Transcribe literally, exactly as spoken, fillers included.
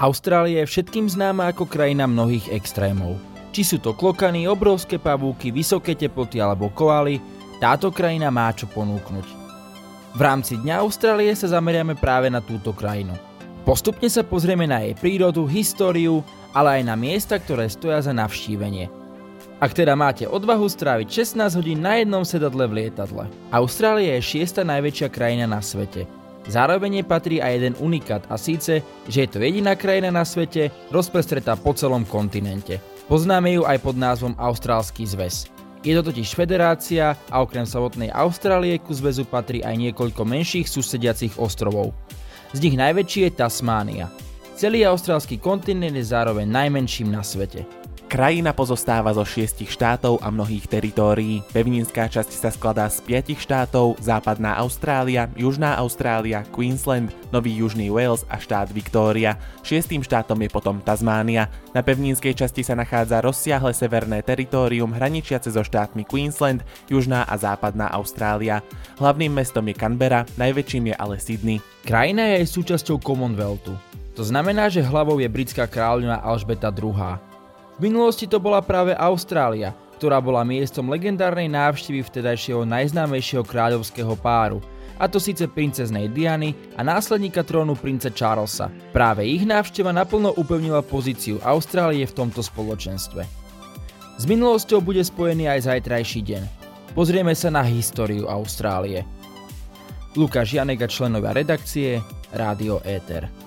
Austrália je všetkým známa ako krajina mnohých extrémov. Či sú to klokany, obrovské pavúky, vysoké teploty alebo koaly, táto krajina má čo ponúknuť. V rámci Dňa Austrálie sa zameriame práve na túto krajinu. Postupne sa pozrieme na jej prírodu, históriu, ale aj na miesta, ktoré stoja za navštívenie. Ak teda máte odvahu stráviť šestnásť hodín na jednom sedadle v lietadle. Austrália je šiesta najväčšia krajina na svete. Zároveň jej patrí aj jeden unikát a síce, že je to jediná krajina na svete rozprestretá po celom kontinente. Poznáme ju aj pod názvom Austrálsky zväz. Je to totiž federácia a okrem samotnej Austrálie ku zväzu patrí aj niekoľko menších susediacich ostrovov. Z nich najväčší je Tasmánia. Celý austrálsky kontinent je zároveň najmenším na svete. Krajina pozostáva zo šiestich štátov a mnohých teritórií. Pevninská časť sa skladá z piatich štátov: Západná Austrália, Južná Austrália, Queensland, Nový Južný Wales a štát Victoria. Šiestym štátom je potom Tasmánia. Na pevninskej časti sa nachádza rozsiahle severné teritórium hraničiace so štátmi Queensland, Južná a Západná Austrália. Hlavným mestom je Canberra, najväčším je ale Sydney. Krajina je aj súčasťou Commonwealthu. To znamená, že hlavou je britská kráľovna Alžbeta druhá. V minulosti to bola práve Austrália, ktorá bola miestom legendárnej návštevy vtedajšieho najznámejšieho kráľovského páru, a to síce princeznej Diany a následníka trónu princa Charlesa. Práve ich návšteva naplno upevnila pozíciu Austrálie v tomto spoločenstve. S minulosťou bude spojený aj zajtrajší deň. Pozrieme sa na históriu Austrálie. Lukáš Janek a členovia redakcie, Rádio Éter.